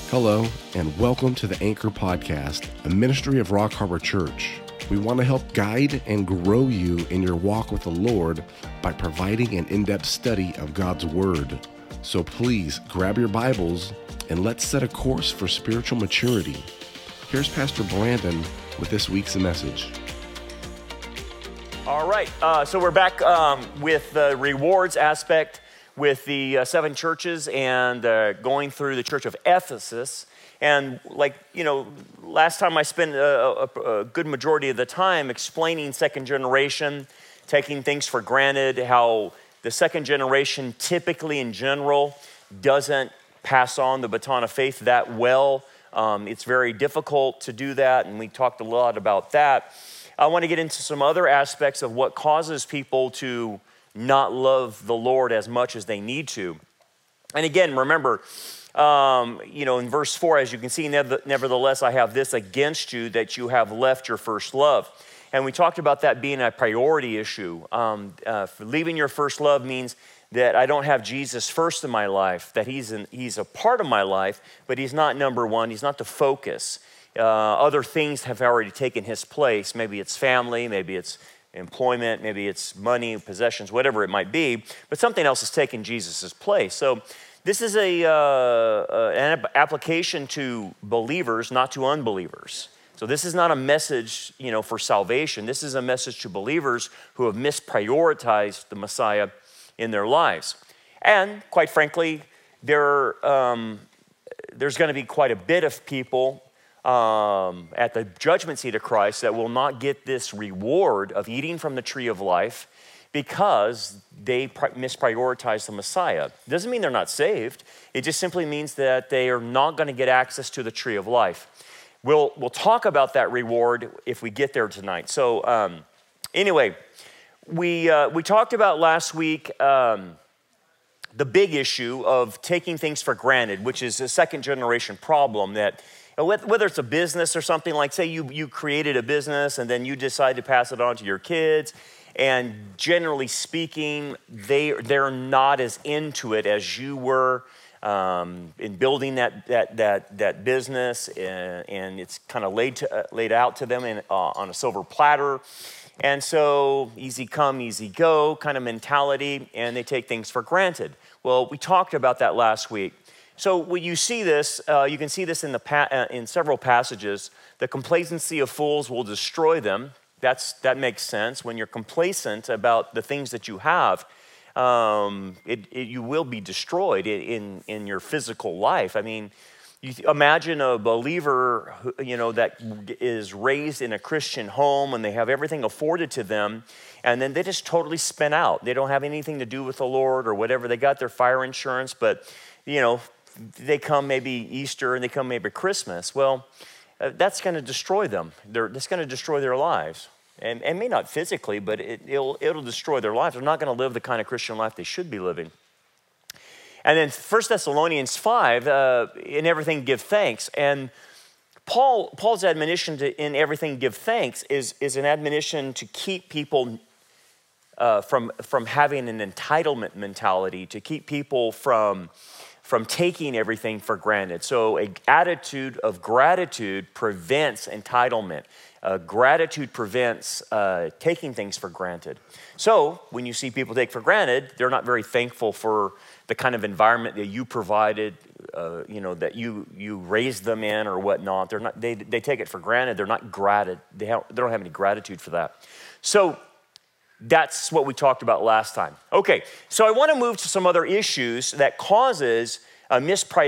Hello, and welcome to the Anchor Podcast, a ministry of Rock Harbor Church. We want to help guide and grow you in your walk with the Lord by providing an in-depth study of God's Word. So please grab your Bibles and let's set a course for spiritual maturity. Here's Pastor Brandon with this week's message. All right, so we're back with the rewards aspect with the 7 churches and going through the church of Ephesus. And last time I spent a good majority of the time explaining second generation, taking things for granted, how the second generation typically in general doesn't pass on the baton of faith that well. It's very difficult to do that, and we talked a lot about that. I want to get into some other aspects of what causes people to not love the Lord as much as they need to. And again, remember, in verse 4, as you can see, nevertheless, I have this against you, that you have left your first love. And we talked about that being a priority issue. Leaving your first love means that I don't have Jesus first in my life, that he's a part of my life, but he's not number one, he's not the focus. Other things have already taken his place. Maybe it's family, maybe it's employment, maybe it's money, possessions, whatever it might be, but something else has taken Jesus' place. So this is an application to believers, not to unbelievers. So this is not a message, for salvation. This is a message to believers who have misprioritized the Messiah in their lives. And quite frankly, there's going to be quite a bit of people at the judgment seat of Christ that will not get this reward of eating from the tree of life because they misprioritize the Messiah. It doesn't mean they're not saved. It just simply means that they are not going to get access to the tree of life. We'll talk about that reward if we get there tonight. So anyway, we talked about last week the big issue of taking things for granted, which is a second generation problem that whether it's a business or something, like say you created a business and then you decide to pass it on to your kids, and generally speaking, they're not as into it as you were in building that business, and it's kind of laid out to them on a silver platter. And so easy come, easy go kind of mentality, and they take things for granted. Well, we talked about that last week. So when you see this, you can see this in several passages. The complacency of fools will destroy them. That makes sense. When you're complacent about the things that you have, you will be destroyed in your physical life. I mean, you imagine a believer that is raised in a Christian home and they have everything afforded to them, and then they just totally spin out. They don't have anything to do with the Lord or whatever. They got their fire insurance, but they come maybe Easter and they come maybe Christmas. Well, that's going to destroy them. That's going to destroy their lives. And may not physically, but it'll destroy their lives. They're not going to live the kind of Christian life they should be living. And then 1 Thessalonians 5, in everything give thanks. And Paul's admonition to in everything give thanks is an admonition to keep people from having an entitlement mentality, to keep people from taking everything for granted. So an attitude of gratitude prevents entitlement. Gratitude prevents taking things for granted. So when you see people take for granted, they're not very thankful for the kind of environment that you provided, that you raised them in or whatnot. They take it for granted. They're not they don't have any gratitude for that. So that's what we talked about last time. Okay, so I want to move to some other issues that causes a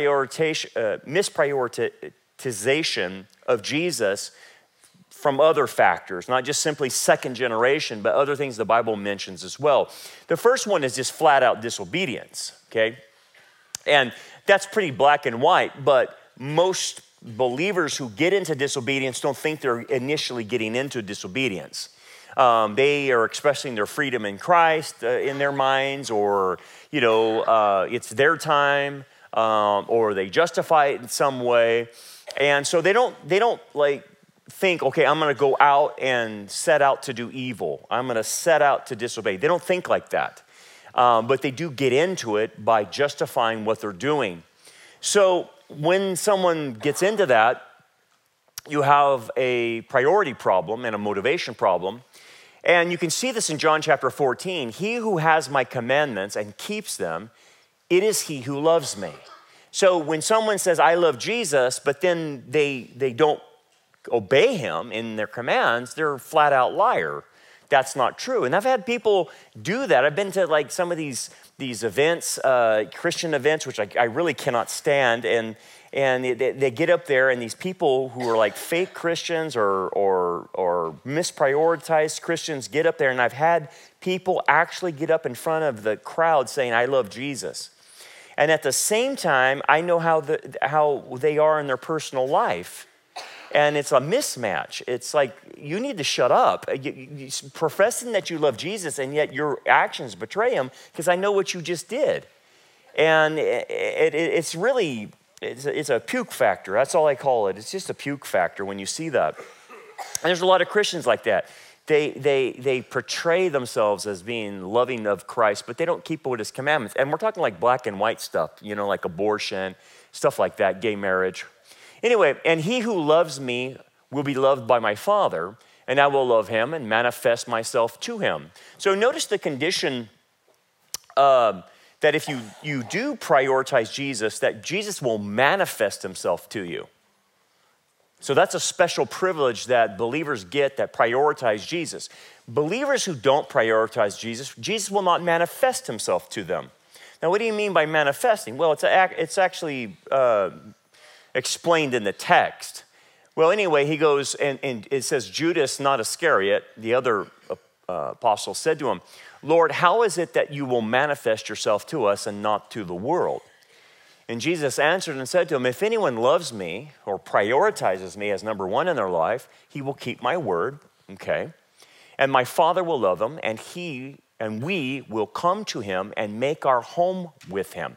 misprioritization of Jesus from other factors, not just simply second generation, but other things the Bible mentions as well. The first one is just flat out disobedience, okay? And that's pretty black and white, but most believers who get into disobedience don't think they're initially getting into disobedience. They are expressing their freedom in Christ in their minds, or, it's their time, or they justify it in some way. And so they don't think, okay, I'm going to go out and set out to do evil. I'm going to set out to disobey. They don't think like that. But they do get into it by justifying what they're doing. So when someone gets into that, you have a priority problem and a motivation problem. And you can see this in John chapter 14. He who has my commandments and keeps them, it is he who loves me. So when someone says, I love Jesus, but then they don't obey him in their commands, they're a flat out liar. That's not true. And I've had people do that. I've been to like some of these events, Christian events, which I really cannot stand. And they get up there, and these people who are like fake Christians or misprioritized Christians get up there, and I've had people actually get up in front of the crowd saying, I love Jesus. And at the same time, I know how they are in their personal life. And it's a mismatch. It's like, you need to shut up. You professing that you love Jesus, and yet your actions betray him, because I know what you just did. And it's really, it's a puke factor. That's all I call it. It's just a puke factor when you see that. And there's a lot of Christians like that. They portray themselves as being loving of Christ, but they don't keep with his commandments. And we're talking like black and white stuff, like abortion, stuff like that, gay marriage. Anyway, and he who loves me will be loved by my Father, and I will love him and manifest myself to him. So notice the condition that if you do prioritize Jesus, that Jesus will manifest himself to you. So that's a special privilege that believers get that prioritize Jesus. Believers who don't prioritize Jesus, Jesus will not manifest himself to them. Now, what do you mean by manifesting? Well, it's actually explained in the text. Well, anyway, he goes, and it says, Judas, not Iscariot, the other apostle, said to him, Lord, how is it that you will manifest yourself to us and not to the world? And Jesus answered and said to him, if anyone loves me or prioritizes me as number one in their life, he will keep my word, okay? And my Father will love him, and we will come to him and make our home with him.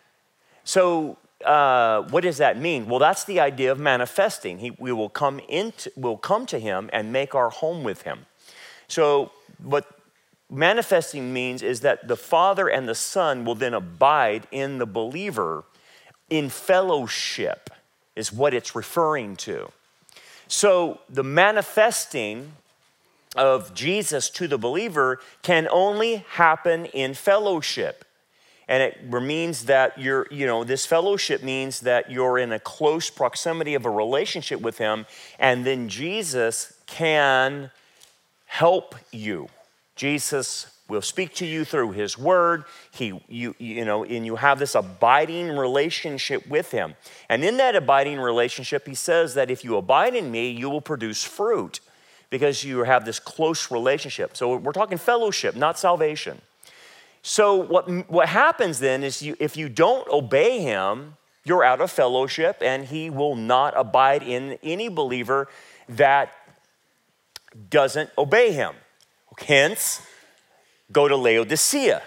So, what does that mean? Well, that's the idea of manifesting. We'll come to him and make our home with him. So what manifesting means is that the Father and the Son will then abide in the believer in fellowship, is what it's referring to. So the manifesting of Jesus to the believer can only happen in fellowship. And it means that this fellowship means that you're in a close proximity of a relationship with him, and then Jesus can help you. Jesus will speak to you through his word. And you have this abiding relationship with him. And in that abiding relationship, he says that if you abide in me, you will produce fruit, because you have this close relationship. So we're talking fellowship, not salvation. So what happens then is if you don't obey him, you're out of fellowship, and he will not abide in any believer that doesn't obey him. Hence, go to Laodicea.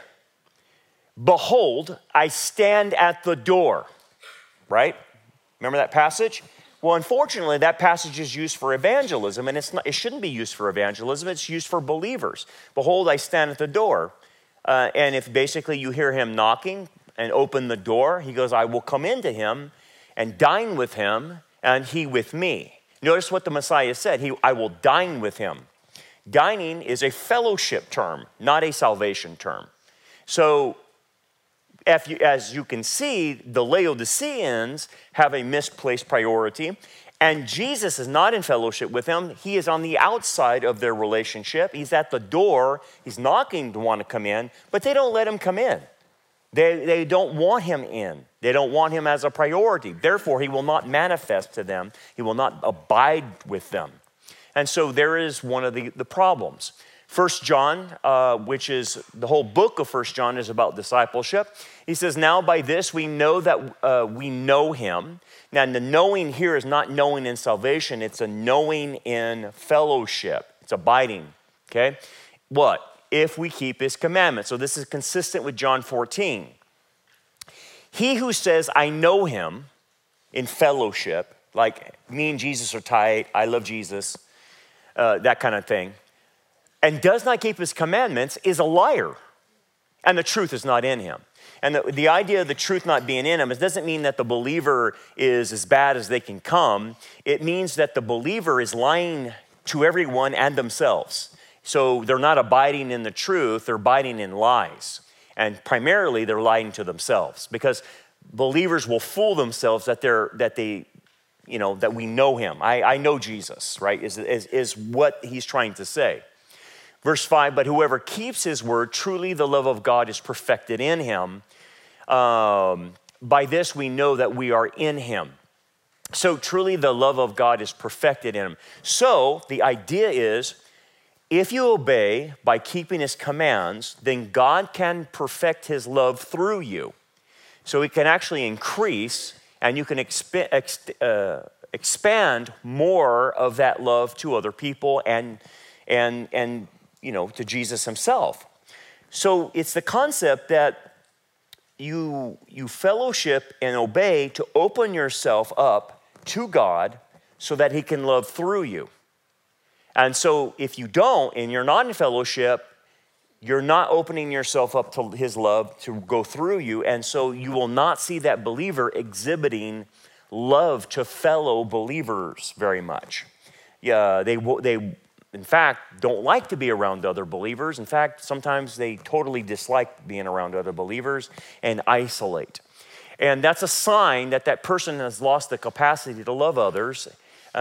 Behold, I stand at the door, right? Remember that passage? Well, unfortunately, that passage is used for evangelism, and it shouldn't be used for evangelism. It's used for believers. Behold, I stand at the door. And if basically you hear him knocking and open the door, he goes, I will come into him and dine with him, and he with me. Notice what the Messiah said. I will dine with him. Dining is a fellowship term, not a salvation term. So as you can see, the Laodiceans have a misplaced priority, and Jesus is not in fellowship with them. He is on the outside of their relationship. He's at the door. He's knocking to want to come in, but they don't let him come in. They don't want him in. They don't want him as a priority. Therefore, he will not manifest to them. He will not abide with them. And so there is one of the problems. 1 John, which is the whole book of 1 John is about discipleship. He says, now by this we know that we know him. Now the knowing here is not knowing in salvation. It's a knowing in fellowship. It's abiding, okay? What? If we keep his commandments. So this is consistent with John 14. He who says, I know him in fellowship, like me and Jesus are tight, I love Jesus, that kind of thing, and does not keep his commandments is a liar. and the truth is not in him. And the idea of the truth not being in him, it doesn't mean that the believer is as bad as they can come. It means that the believer is lying to everyone and themselves. So they're not abiding in the truth, they're abiding in lies. And primarily they're lying to themselves, because believers will fool themselves that we know him. I know Jesus, right, is what he's trying to say. Verse 5, but whoever keeps his word, truly the love of God is perfected in him. By this we know that we are in him. So truly the love of God is perfected in him. So the idea is, if you obey by keeping his commands, then God can perfect his love through you. So he can actually increase, and you can expand more of that love to other people and to Jesus himself. So it's the concept that you fellowship and obey to open yourself up to God so that he can love through you. And so if you don't, and you're not in fellowship, you're not opening yourself up to his love to go through you. And so you will not see that believer exhibiting love to fellow believers very much. Yeah, they in fact don't like to be around other believers. In fact, sometimes they totally dislike being around other believers and isolate. And that's a sign that that person has lost the capacity to love others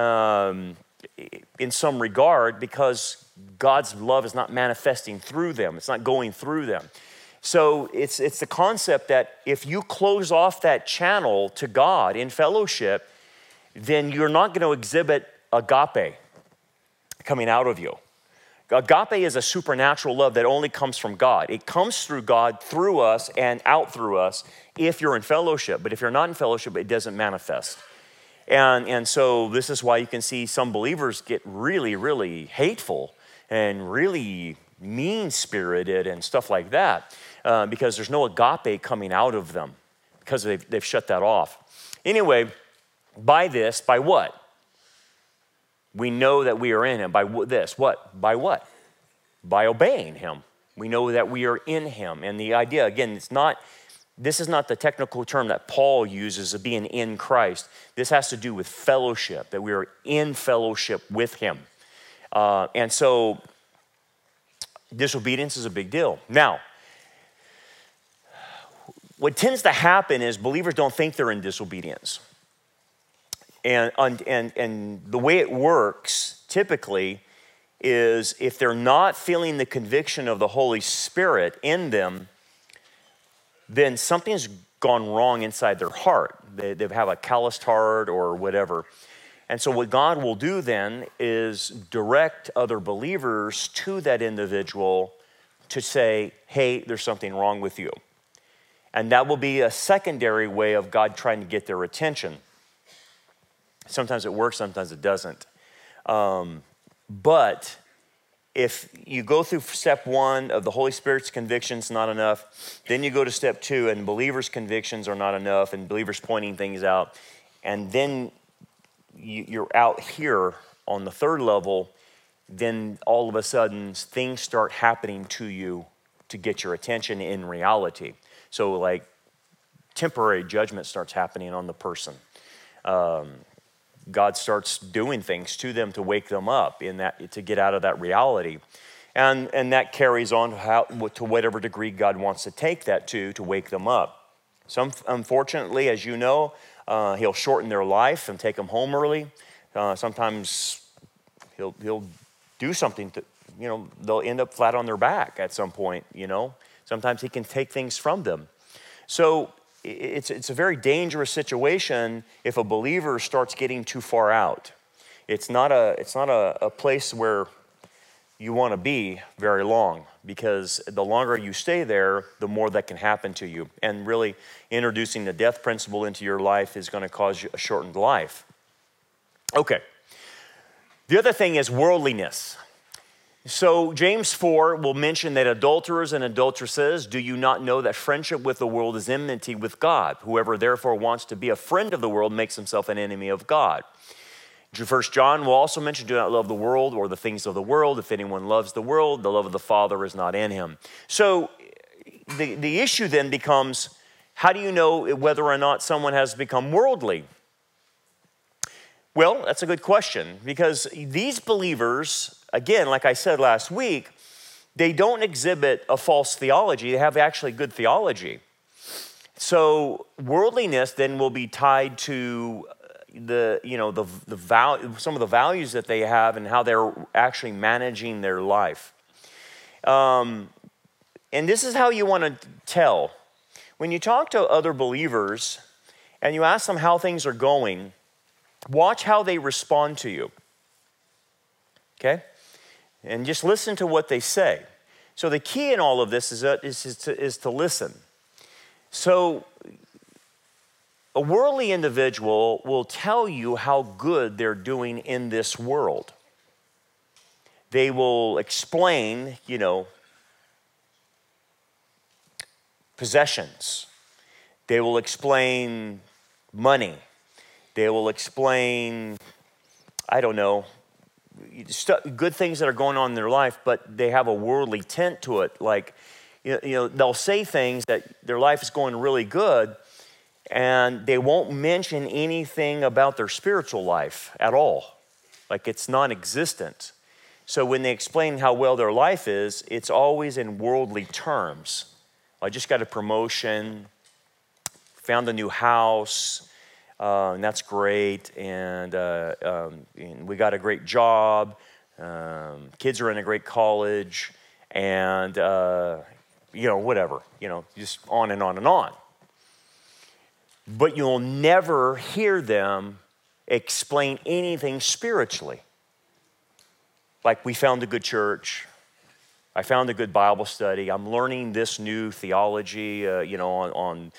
in some regard, because God's love is not manifesting through them. It's not going through them. So it's the concept that if you close off that channel to God in fellowship, then you're not going to exhibit agape coming out of you. Agape is a supernatural love that only comes from God. It comes through God, through us, and out through us if you're in fellowship. But if you're not in fellowship, it doesn't manifest. And so this is why you can see some believers get really, really hateful and really mean-spirited and stuff like that, because there's no agape coming out of them, because they've shut that off. Anyway, by what? We know that we are in him. By this, what? By what? By obeying him. We know that we are in him. And the idea, again, this is not the technical term that Paul uses of being in Christ. This has to do with fellowship, that we are in fellowship with him. And so disobedience is a big deal. Now, what tends to happen is believers don't think they're in disobedience. And the way it works typically is, if they're not feeling the conviction of the Holy Spirit in them, then something's gone wrong inside their heart. They have a calloused heart or whatever. And so what God will do then is direct other believers to that individual to say, hey, there's something wrong with you. And that will be a secondary way of God trying to get their attention. Sometimes it works, sometimes it doesn't. But if you go through step 1 of the Holy Spirit's convictions, not enough. Then you go to step 2, and believers' convictions are not enough, and believers pointing things out. And then you're out here on the 3rd level. Then all of a sudden, things start happening to you to get your attention in reality. So like temporary judgment starts happening on the person. God starts doing things to them to wake them up to get out of that reality. And that carries on to whatever degree God wants to take that to wake them up. Unfortunately, as you know, he'll shorten their life and take them home early. Sometimes he'll do something to, they'll end up flat on their back at some point, Sometimes he can take things from them. So it's a very dangerous situation if a believer starts getting too far out. It's not a place where you want to be very long, because the longer you stay there, the more that can happen to you. And really introducing the death principle into your life is going to cause you a shortened life. Okay. The other thing is worldliness. So James 4 will mention that adulterers and adulteresses, do you not know that friendship with the world is enmity with God? Whoever therefore wants to be a friend of the world makes himself an enemy of God. 1 John will also mention, do not love the world or the things of the world. If anyone loves the world, the love of the Father is not in him. So the issue then becomes, how do you know whether or not someone has become worldly? Well, that's a good question, because these believers, again, like I said last week, they don't exhibit a false theology. They have actually good theology. So worldliness then will be tied to some of the values that they have and how they're actually managing their life. And this is how you want to tell. When you talk to other believers and you ask them how things are going, watch how they respond to you. Okay? And just listen to what they say. So the key in all of this is to listen. So a worldly individual will tell you how good they're doing in this world. They will explain, possessions. They will explain money. They will explain, good things that are going on in their life, but they have a worldly tint to it. Like, they'll say things that their life is going really good, and they won't mention anything about their spiritual life at all. Like, it's non-existent. So when they explain how well their life is, it's always in worldly terms. I just got a promotion, found a new house, and that's great, and we got a great job, kids are in a great college, and, whatever, just on and on and on. But you'll never hear them explain anything spiritually. Like, we found a good church, I found a good Bible study, I'm learning this new theology, on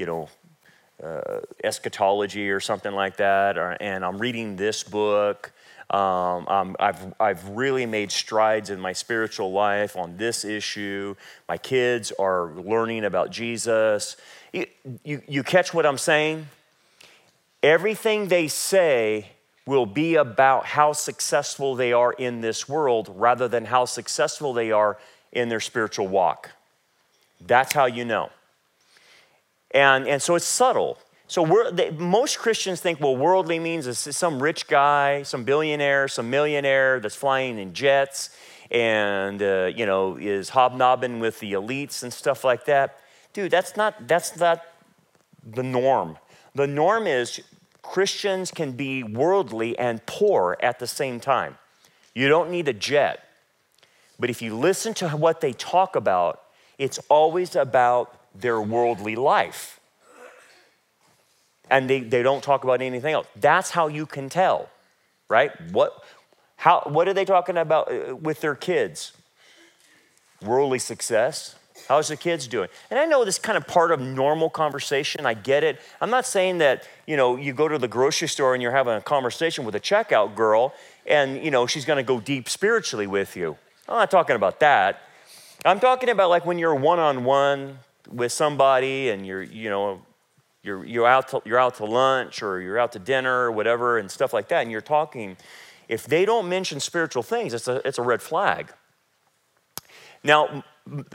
eschatology or something like that, and I'm reading this book. I've really made strides in my spiritual life on this issue. My kids are learning about Jesus. You catch what I'm saying? Everything they say will be about how successful they are in this world rather than how successful they are in their spiritual walk. That's how you know. And so it's subtle. So most Christians think, well, worldly means some rich guy, some billionaire, some millionaire that's flying in jets and, is hobnobbing with the elites and stuff like that. Dude, that's not the norm. The norm is Christians can be worldly and poor at the same time. You don't need a jet. But if you listen to what they talk about, it's always about their worldly life. And they don't talk about anything else. That's how you can tell, right? What are they talking about with their kids? Worldly success. How's the kids doing? And I know this is kind of part of normal conversation. I get it. I'm not saying that, you go to the grocery store and you're having a conversation with a checkout girl and, she's going to go deep spiritually with you. I'm not talking about that. I'm talking about like when you're one-on-one with somebody and you're out to lunch or you're out to dinner or whatever and stuff like that, and you're talking. If they don't mention spiritual things, it's a red flag. Now,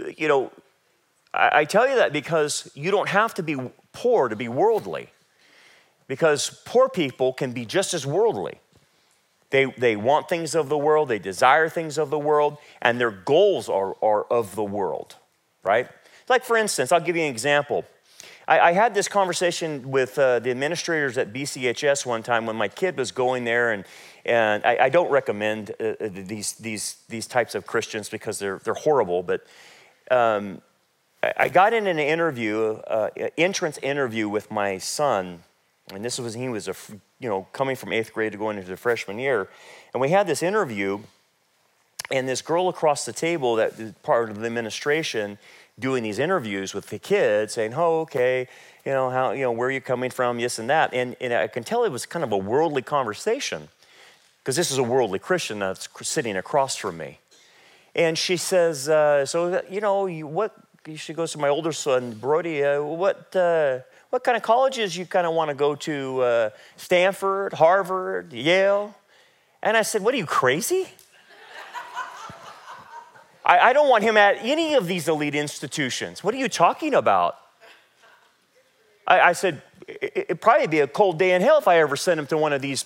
I tell you that because you don't have to be poor to be worldly. Because poor people can be just as worldly. They want things of the world, they desire things of the world, and their goals are of the world, right? Like, for instance, I'll give you an example. I had this conversation with the administrators at BCHS one time when my kid was going there, and I don't recommend these types of Christians because they're horrible, but I got in an interview, entrance interview with my son, and he was coming from 8th grade to going into the freshman year, and we had this interview, and this girl across the table that is part of the administration doing these interviews with the kids, saying, "Oh, okay, how, where are you coming from, this and that," and I can tell it was kind of a worldly conversation, because this is a worldly Christian that's sitting across from me, and she says, she goes to my older son, Brody, what kind of colleges you kind of want to go to? Stanford, Harvard, Yale? And I said, "What are you, crazy?" I don't want him at any of these elite institutions. What are you talking about? I said, it'd probably be a cold day in hell if I ever sent him to one of these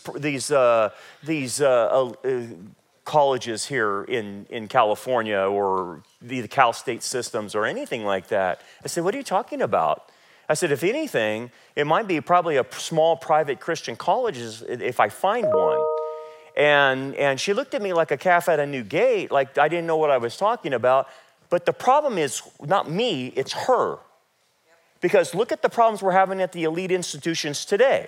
colleges here in California or the Cal State systems or anything like that. I said, what are you talking about? I said, if anything, it might be probably a small private Christian colleges if I find one. And she looked at me like a calf at a new gate, like I didn't know what I was talking about. But the problem is not me, it's her. Because look at the problems we're having at the elite institutions today.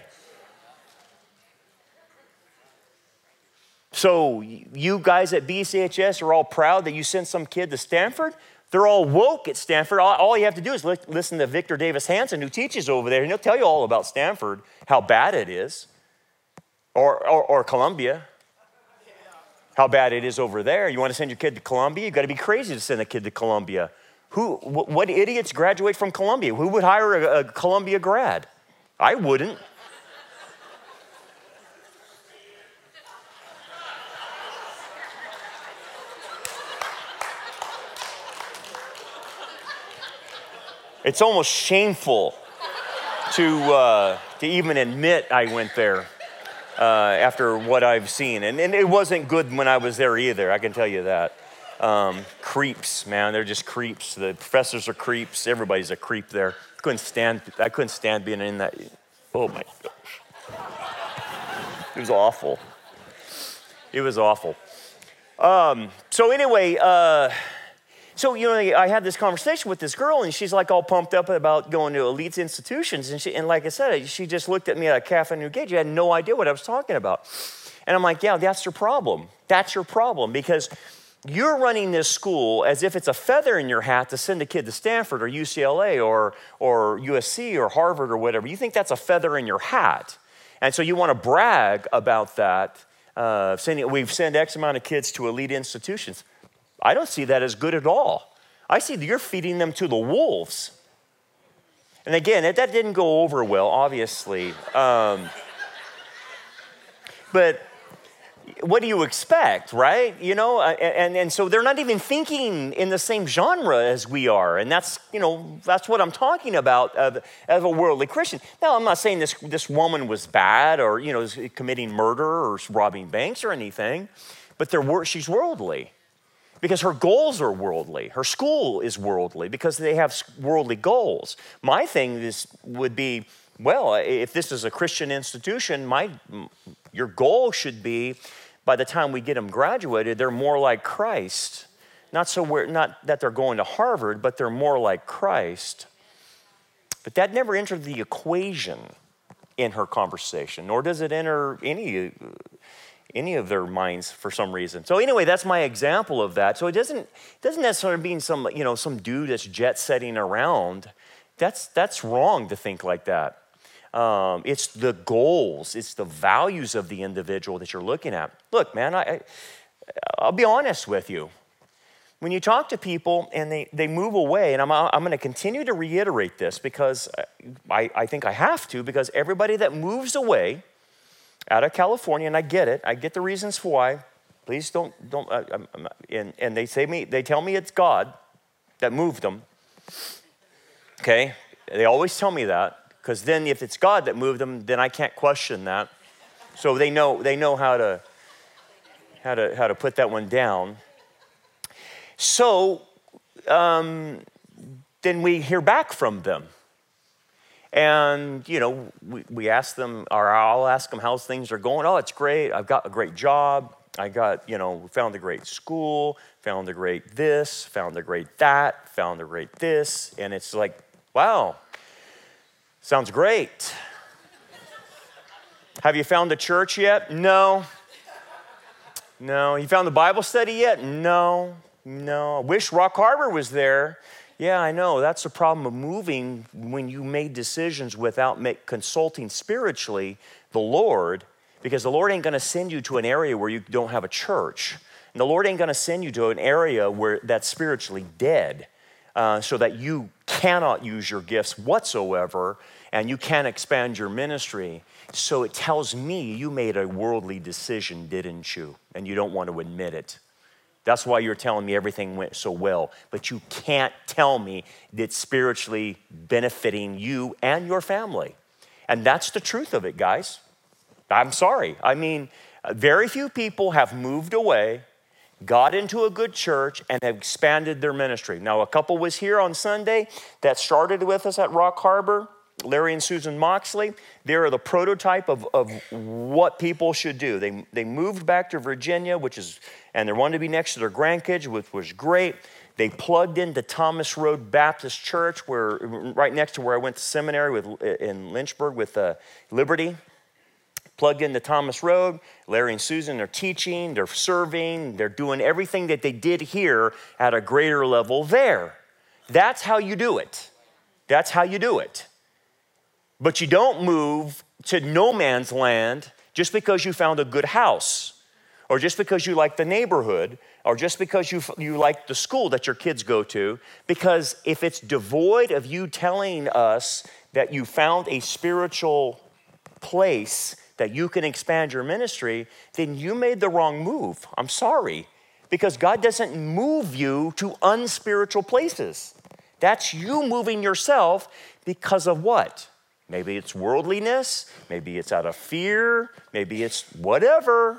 So you guys at BCHS are all proud that you sent some kid to Stanford. They're all woke at Stanford. All you have to do is listen to Victor Davis Hanson, who teaches over there, and he'll tell you all about Stanford, how bad it is. Or Columbia, how bad it is over there. You want to send your kid to Columbia? You've got to be crazy to send a kid to Columbia. What idiots graduate from Columbia? Who would hire a Columbia grad? I wouldn't. It's almost shameful to even admit I went there after what I've seen. And it wasn't good when I was there either, I can tell you that. Creeps, man, they're just creeps. The professors are creeps. Everybody's a creep there. I couldn't stand being in that. Oh my gosh. It was awful. It was awful. So anyway, I had this conversation with this girl, and she's like all pumped up about going to elite institutions. And like I said, she just looked at me like a calf at a new gate. She had no idea what I was talking about. And I'm like, yeah, that's your problem. That's your problem, because you're running this school as if it's a feather in your hat to send a kid to Stanford or UCLA or USC or Harvard or whatever. You think that's a feather in your hat. And so you want to brag about that, saying we've sent X amount of kids to elite institutions. I don't see that as good at all. I see that you're feeding them to the wolves. And again, that didn't go over well, obviously. But what do you expect, right? You know, and so they're not even thinking in the same genre as we are. And that's what I'm talking about as a worldly Christian. Now, I'm not saying this woman was bad or, is committing murder or robbing banks or anything, but she's worldly. Because her goals are worldly. Her school is worldly because they have worldly goals. My thing would be, well, if this is a Christian institution, your goal should be, by the time we get them graduated, they're more like Christ. Not that they're going to Harvard, but they're more like Christ. But that never entered the equation in her conversation, nor does it enter any of their minds for some reason. So anyway, that's my example of that. So it doesn't necessarily mean some dude that's jet setting around. That's wrong to think like that. It's the goals, it's the values of the individual that you're looking at. Look, man, I'll be honest with you. When you talk to people and they move away, and I'm going to continue to reiterate this because I think I have to, because everybody that moves away out of California, and I get it. I get the reasons for why. Please don't. And they tell me it's God that moved them. Okay, they always tell me that, because then if it's God that moved them, then I can't question that. So they know how to put that one down. So then we hear back from them. And, we ask them, or I'll ask them how things are going. Oh, it's great. I've got a great job. I got, found a great school, found a great this, found a great that, found a great this. And it's like, wow, sounds great. Have you found a church yet? No. You found the Bible study yet? No. I wish Rock Harbor was there. Yeah, I know. That's the problem of moving when you made decisions without consulting spiritually the Lord, because the Lord ain't going to send you to an area where you don't have a church. And the Lord ain't going to send you to an area where that's spiritually dead, so that you cannot use your gifts whatsoever and you can't expand your ministry. So it tells me you made a worldly decision, didn't you? And you don't want to admit it. That's why you're telling me everything went so well. But you can't tell me that it's spiritually benefiting you and your family. And that's the truth of it, guys. I'm sorry. I mean, very few people have moved away, got into a good church, and have expanded their ministry. Now, a couple was here on Sunday that started with us at Rock Harbor, Larry and Susan Moxley. They're the prototype of what people should do. They moved back to Virginia, and they wanted to be next to their grandkids, which was great. They plugged into Thomas Road Baptist Church, right next to where I went to seminary in Lynchburg with Liberty. Plugged into Thomas Road. Larry and Susan are teaching, they're serving, they're doing everything that they did here at a greater level there. That's how you do it. That's how you do it. But you don't move to no man's land just because you found a good house, or just because you like the neighborhood, or just because you like the school that your kids go to. Because if it's devoid of you telling us that you found a spiritual place that you can expand your ministry, then you made the wrong move. I'm sorry. Because God doesn't move you to unspiritual places. That's you moving yourself because of what? Maybe it's worldliness, maybe it's out of fear, maybe it's whatever.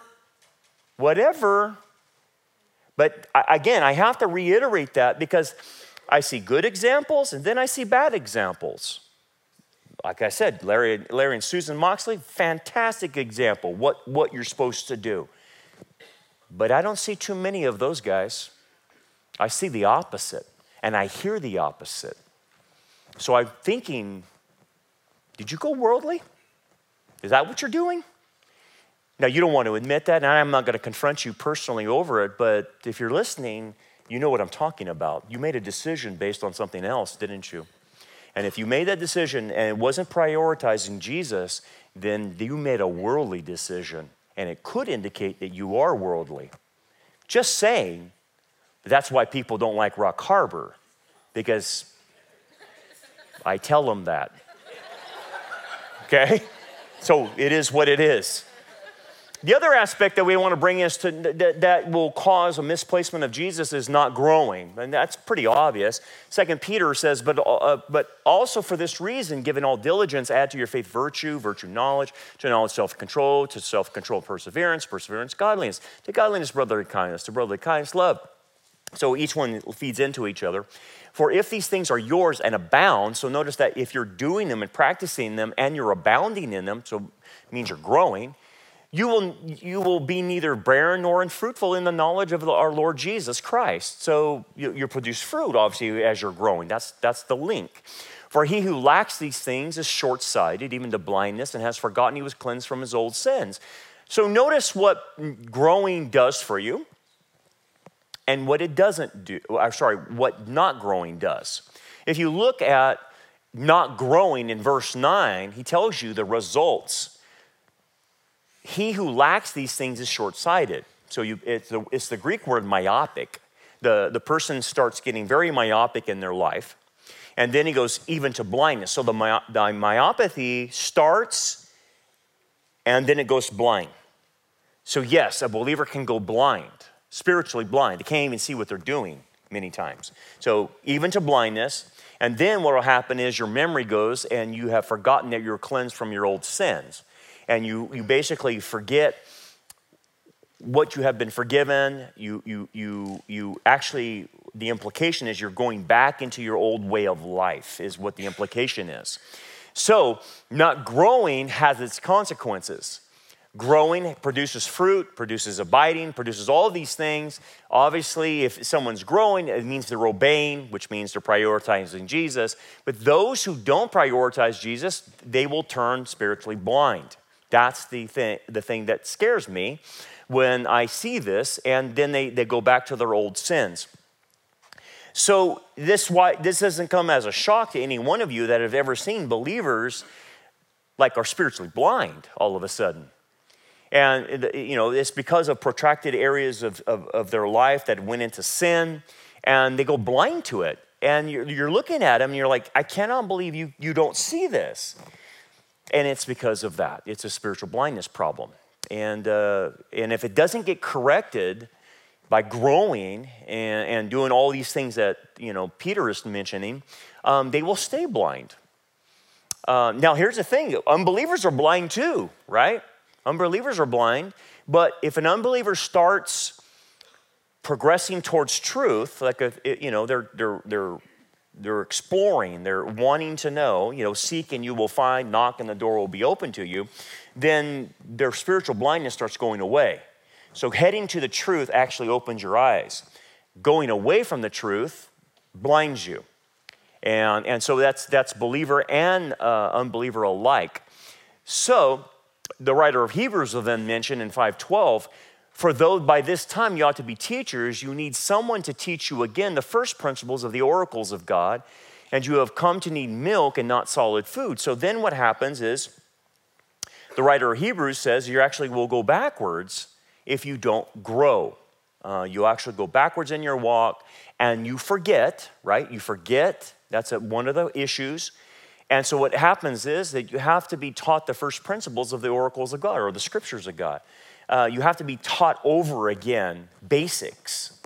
But again, I have to reiterate that because I see good examples and then I see bad examples. Like I said, Larry and Susan Moxley, fantastic example, what you're supposed to do. But I don't see too many of those guys. I see the opposite, and I hear the opposite. So I'm thinking, did you go worldly? Is that what you're doing? Now, you don't want to admit that, and I'm not going to confront you personally over it, but if you're listening, you know what I'm talking about. You made a decision based on something else, didn't you? And if you made that decision and it wasn't prioritizing Jesus, then you made a worldly decision. And it could indicate that you are worldly. Just saying, that's why people don't like Rock Harbor, because I tell them that. Okay? So it is what it is. The other aspect that we want to bring is that will cause a misplacement of Jesus is not growing. And that's pretty obvious. 2 Peter says, but also for this reason, given all diligence, add to your faith virtue knowledge, to knowledge self-control, to self-control perseverance godliness, to godliness brotherly kindness, to brotherly kindness love. So each one feeds into each other. For if these things are yours and abound, so notice that if you're doing them and practicing them and you're abounding in them, so it means you're growing, you will be neither barren nor unfruitful in the knowledge of our Lord Jesus Christ. So you produce fruit, obviously, as you're growing. That's the link. For he who lacks these things is short-sighted, even to blindness, and has forgotten he was cleansed from his old sins. So notice what growing does for you and what it doesn't do. What not growing does. If you look at not growing in verse 9, he tells you the results. He who lacks these things is short-sighted. So it's the Greek word myopic. The person starts getting very myopic in their life. And then he goes even to blindness. So the myopathy starts and then it goes blind. So yes, a believer can go blind, spiritually blind. They can't even see what they're doing many times. So even to blindness. And then what will happen is your memory goes and you have forgotten that you're cleansed from your old sins. And you basically forget what you have been forgiven. You actually, the implication is you're going back into your old way of life is what the implication is. So not growing has its consequences. Growing produces fruit, produces abiding, produces all of these things. Obviously, if someone's growing, it means they're obeying, which means they're prioritizing Jesus. But those who don't prioritize Jesus, they will turn spiritually blind. That's the thing that scares me when I see this, and then they go back to their old sins. So this doesn't come as a shock to any one of you that have ever seen believers like are spiritually blind all of a sudden. And it's because of protracted areas of their life that went into sin, and they go blind to it. And you're looking at them, and you're like, I cannot believe you don't see this. And it's because of that. It's a spiritual blindness problem. And if it doesn't get corrected, by growing and doing all these things that, Peter is mentioning, they will stay blind. Now, here's the thing. Unbelievers are blind too, right? Unbelievers are blind. But if an unbeliever starts progressing towards truth, like, they're exploring, they're wanting to know, seek and you will find, knock and the door will be open to you, then their spiritual blindness starts going away. So heading to the truth actually opens your eyes. Going away from the truth blinds you. And so that's believer and unbeliever alike. So the writer of Hebrews will then mention in 5:12, for though by this time you ought to be teachers, you need someone to teach you again the first principles of the oracles of God, and you have come to need milk and not solid food. So then what happens is, the writer of Hebrews says you actually will go backwards if you don't grow. You actually go backwards in your walk, and you forget, right? You forget. That's one of the issues. And so what happens is that you have to be taught the first principles of the oracles of God or the scriptures of God. You have to be taught over again basics,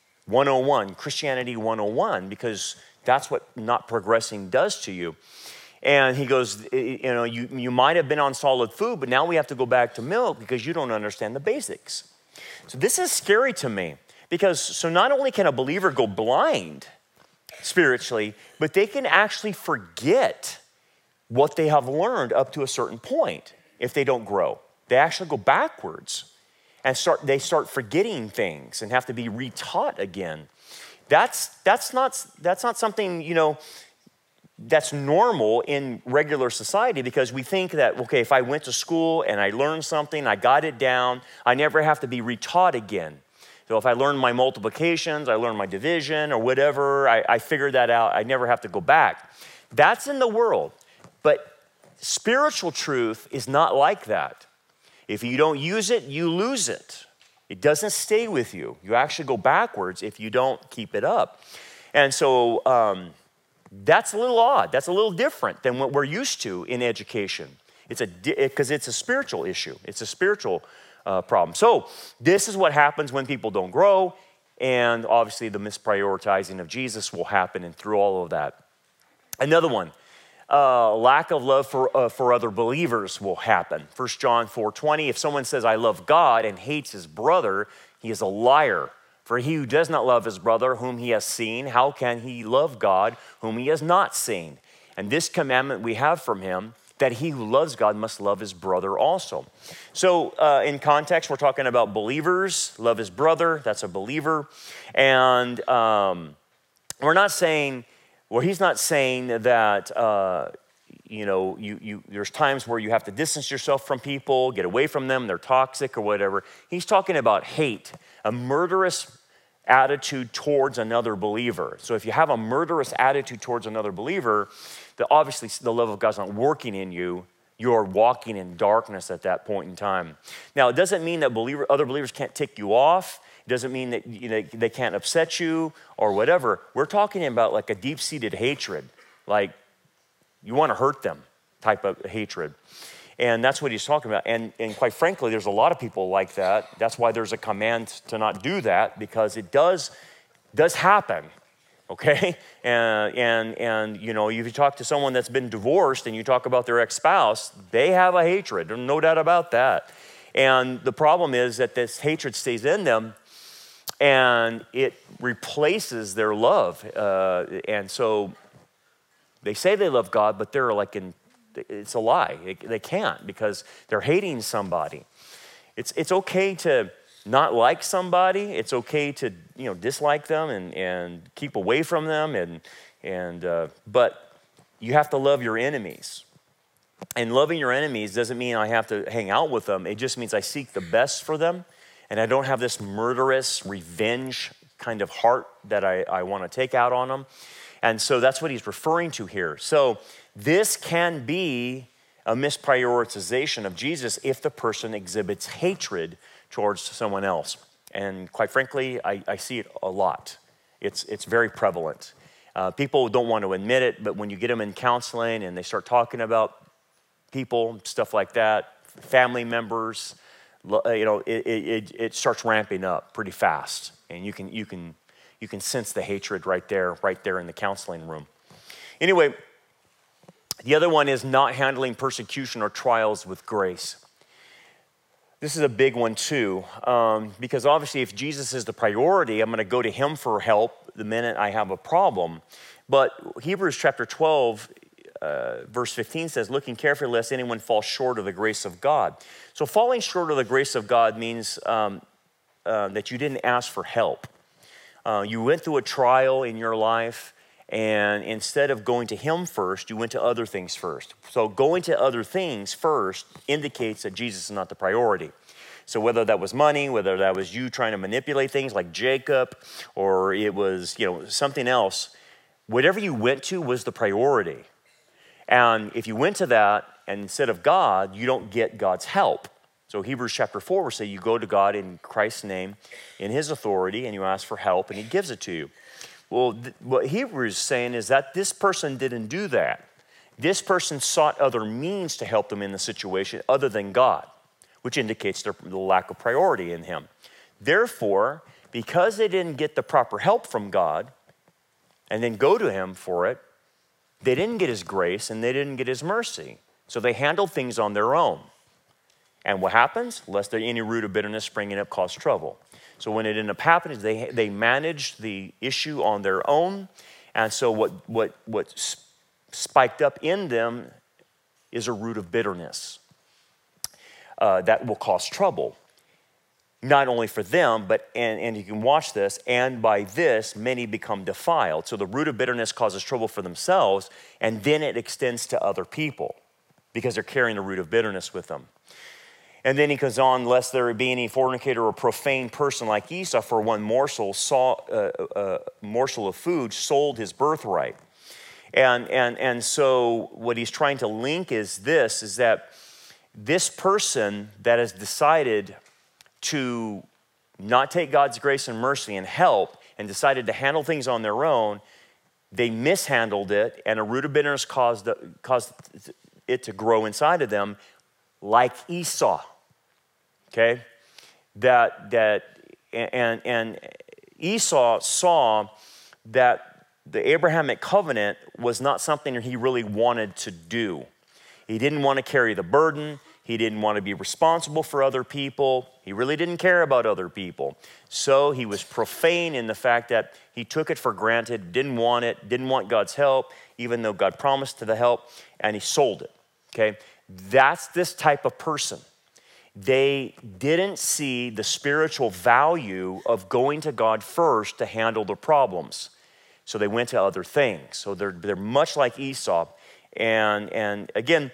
101, Christianity 101, because that's what not progressing does to you. And he goes, you might have been on solid food, but now we have to go back to milk because you don't understand the basics. So this is scary to me because so not only can a believer go blind spiritually, but they can actually forget what they have learned up to a certain point if they don't grow. They actually go backwards and they start forgetting things and have to be retaught again. That's not something, that's normal in regular society because we think that, okay, if I went to school and I learned something, I got it down, I never have to be retaught again. So if I learned my multiplications, I learned my division or whatever, I figured that out, I never have to go back. That's in the world. But spiritual truth is not like that. If you don't use it, you lose it. It doesn't stay with you. You actually go backwards if you don't keep it up. And so that's a little odd. That's a little different than what we're used to in education. Because it's a spiritual issue. It's a spiritual problem. So this is what happens when people don't grow, and obviously the misprioritizing of Jesus will happen and through all of that. Another one, lack of love for other believers will happen. 1 John 4:20, if someone says, I love God and hates his brother, he is a liar. For he who does not love his brother whom he has seen, how can he love God whom he has not seen? And this commandment we have from him, that he who loves God must love his brother also. So in context, we're talking about believers, love his brother, that's a believer. And we're not saying, well, he's not saying that, there's times where you have to distance yourself from people, get away from them, they're toxic or whatever. He's talking about hate, a murderous attitude towards another believer. So if you have a murderous attitude towards another believer, obviously the love of God's not working in you. You're walking in darkness at that point in time. Now, it doesn't mean that other believers can't tick you off. It doesn't mean that they can't upset you or whatever. We're talking about like a deep-seated hatred, like you want to hurt them type of hatred. And that's what he's talking about. And quite frankly, there's a lot of people like that. That's why there's a command to not do that, because it does happen, okay? And if you talk to someone that's been divorced and you talk about their ex-spouse, they have a hatred. There's no doubt about that. And the problem is that this hatred stays in them and it replaces their love. And so they say they love God, but they're like it's a lie. They can't because they're hating somebody. It's okay to not like somebody. It's okay to dislike them and keep away from them. But you have to love your enemies. And loving your enemies doesn't mean I have to hang out with them. It just means I seek the best for them, and I don't have this murderous revenge kind of heart that I want to take out on them. And so that's what he's referring to here. So this can be a misprioritization of Jesus if the person exhibits hatred towards someone else. And quite frankly, I see it a lot. It's very prevalent. People don't want to admit it, but when you get them in counseling and they start talking about people, stuff like that, family members, it starts ramping up pretty fast, and you can sense the hatred right there in the counseling room. Anyway, the other one is not handling persecution or trials with grace. This is a big one too, because obviously if Jesus is the priority, I'm going to go to him for help the minute I have a problem. But Hebrews chapter 12, verse 15 says, looking carefully lest anyone fall short of the grace of God. So falling short of the grace of God means that you didn't ask for help. You went through a trial in your life, and instead of going to him first, you went to other things first. So going to other things first indicates that Jesus is not the priority. So whether that was money, whether that was you trying to manipulate things like Jacob, or it was something else, whatever you went to was the priority. And if you went to that, and instead of God, you don't get God's help. So Hebrews chapter 4 will say you go to God in Christ's name, in his authority, and you ask for help, and he gives it to you. Well, what Hebrews is saying is that this person didn't do that. This person sought other means to help them in the situation other than God, which indicates the lack of priority in him. Therefore, because they didn't get the proper help from God and then go to him for it, they didn't get his grace and they didn't get his mercy. So they handled things on their own. And what happens? Lest there any root of bitterness springing up cause trouble. So when it ended up happening, they managed the issue on their own. And so what spiked up in them is a root of bitterness that will cause trouble. Not only for them, but, and you can watch this, and by this, many become defiled. So the root of bitterness causes trouble for themselves, and then it extends to other people because they're carrying the root of bitterness with them. And then he goes on, lest there be any fornicator or profane person like Esau for one morsel of food sold his birthright. And so what he's trying to link is that this person that has decided to not take God's grace and mercy and help and decided to handle things on their own, they mishandled it, and a root of bitterness caused it to grow inside of them, like Esau. Okay, and Esau saw that the Abrahamic covenant was not something he really wanted to do. He didn't want to carry the burden. He didn't want to be responsible for other people. He really didn't care about other people. So he was profane in the fact that he took it for granted, didn't want it, didn't want God's help, even though God promised to the help, and he sold it. Okay, that's this type of person. They didn't see the spiritual value of going to God first to handle their problems. So they went to other things. So they're much like Esau. And again,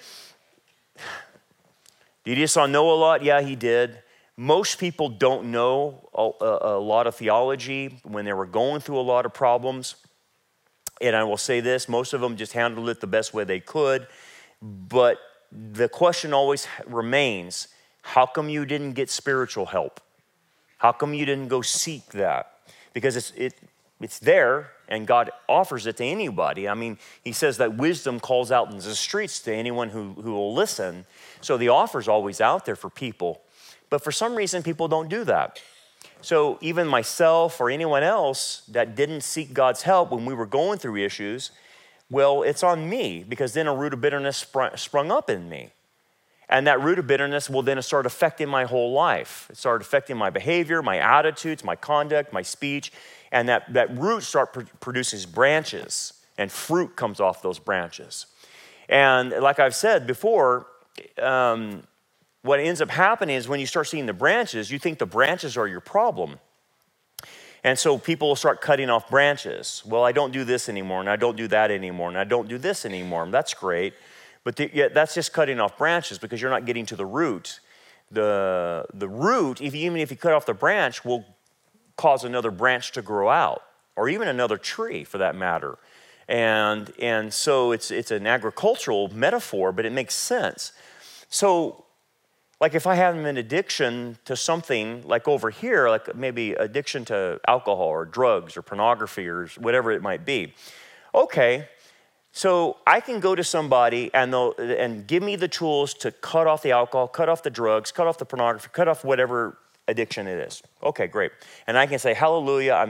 did Esau know a lot? Yeah, he did. Most people don't know a lot of theology when they were going through a lot of problems. And I will say this, most of them just handled it the best way they could. But the question always remains, how come you didn't get spiritual help? How come you didn't go seek that? Because it's there, and God offers it to anybody. I mean, he says that wisdom calls out in the streets to anyone who will listen. So the offer's always out there for people. But for some reason, people don't do that. So even myself or anyone else that didn't seek God's help when we were going through issues, well, it's on me, because then a root of bitterness sprung up in me. And that root of bitterness will then start affecting my whole life. It started affecting my behavior, my attitudes, my conduct, my speech. And that root produces branches, and fruit comes off those branches. And like I've said before, what ends up happening is when you start seeing the branches, you think the branches are your problem. And so people will start cutting off branches. Well, I don't do this anymore, and I don't do that anymore, and I don't do this anymore. And that's great. But that's just cutting off branches, because you're not getting to the root. The root, even if you cut off the branch, will cause another branch to grow out, or even another tree for that matter. And so it's an agricultural metaphor, but it makes sense. So like if I have an addiction to something, like over here, like maybe addiction to alcohol or drugs or pornography or whatever it might be. Okay, So I can go to somebody and give me the tools to cut off the alcohol, cut off the drugs, cut off the pornography, cut off whatever addiction it is. Okay, great. And I can say, hallelujah,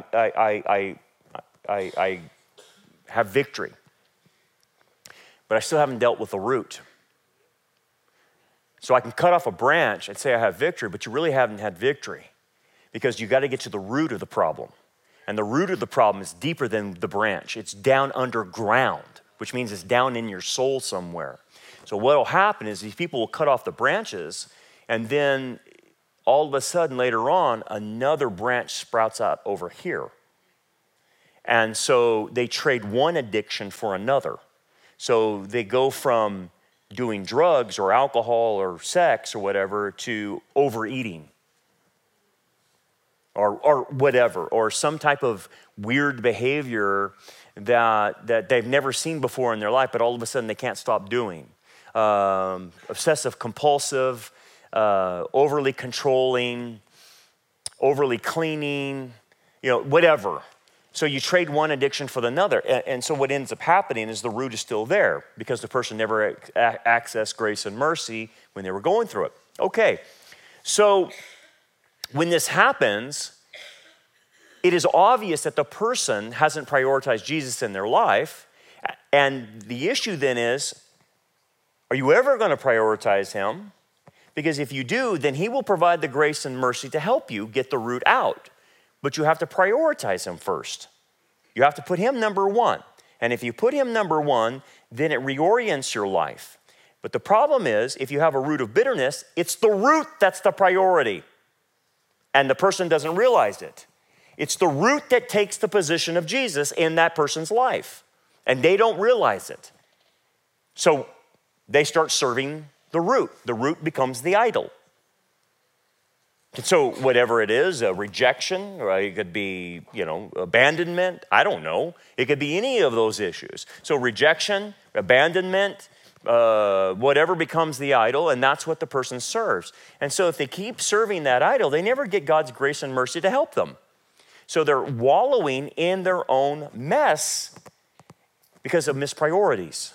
I have victory. But I still haven't dealt with the root. So I can cut off a branch and say I have victory, but you really haven't had victory because you got to get to the root of the problem. And the root of the problem is deeper than the branch. It's down underground, which means it's down in your soul somewhere. So what will happen is these people will cut off the branches, and then all of a sudden later on, another branch sprouts out over here. And so they trade one addiction for another. So they go from doing drugs or alcohol or sex or whatever to overeating or whatever, or some type of weird behavior that they've never seen before in their life, but all of a sudden they can't stop doing. Obsessive compulsive, overly controlling, overly cleaning, whatever. So you trade one addiction for another. And so what ends up happening is the root is still there because the person never accessed grace and mercy when they were going through it. Okay, so when this happens, it is obvious that the person hasn't prioritized Jesus in their life. And the issue then is, are you ever going to prioritize him? Because if you do, then he will provide the grace and mercy to help you get the root out. But you have to prioritize him first. You have to put him number one. And if you put him number one, then it reorients your life. But the problem is, if you have a root of bitterness, it's the root that's the priority. And the person doesn't realize it. It's the root that takes the position of Jesus in that person's life. And they don't realize it. So they start serving the root. The root becomes the idol. So whatever it is, a rejection, or it could be, abandonment, I don't know. It could be any of those issues. So rejection, abandonment, whatever becomes the idol, and that's what the person serves. And so if they keep serving that idol, they never get God's grace and mercy to help them. So they're wallowing in their own mess because of mispriorities.